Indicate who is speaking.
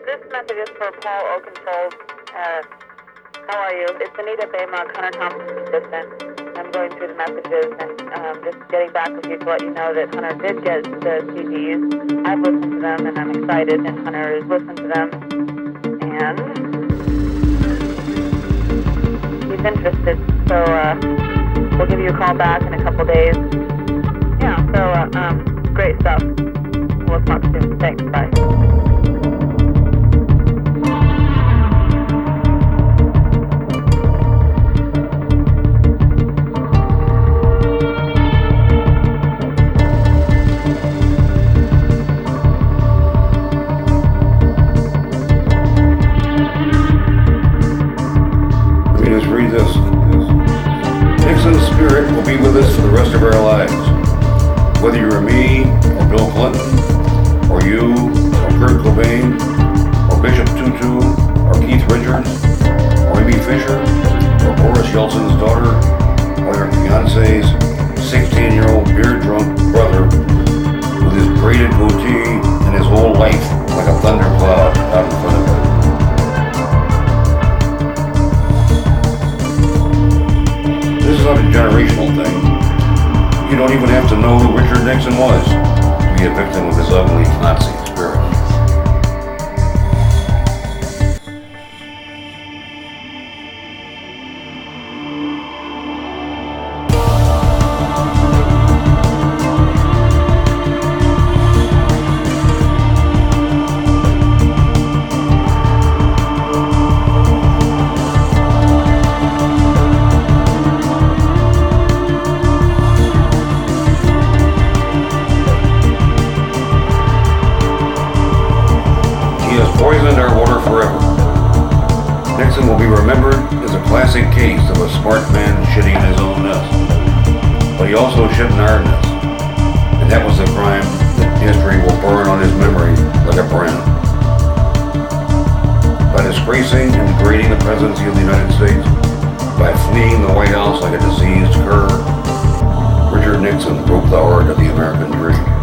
Speaker 1: This message is for Paul Oakenfold. How are you? It's Anita Baymock, Hunter Thompson's assistant. I'm going through the messages and just getting back with you to let you know that Hunter did get the CDs. I've listened to them and I'm excited, and Hunter has listened to them and he's interested. So we'll give you a call back in a couple days. Yeah, so great stuff. We'll talk soon. Thanks. Bye.
Speaker 2: Read this. Nixon's spirit will be with us for the rest of our lives. Whether you're me, or Bill Clinton, or you, or Kurt Cobain, or Bishop Tutu, or Keith Richards, or Amy Fisher, or Boris Yeltsin's daughter, or your fiance's 16-year-old beer-drunk brother with his braided goatee and his whole life like a thundercloud out in front of him. This is not a generational thing. You don't even have to know who Richard Nixon was to be a victim of his ugly Nazi spirit. He has poisoned our water forever. Nixon will be remembered as a classic case of a smart man shitting in his own nest. But he also shit in our nest. And that was the crime that history will burn on his memory like a brand. By disgracing and degrading the presidency of the United States, by fleeing the White House like a diseased cur, Richard Nixon broke the heart of the American dream.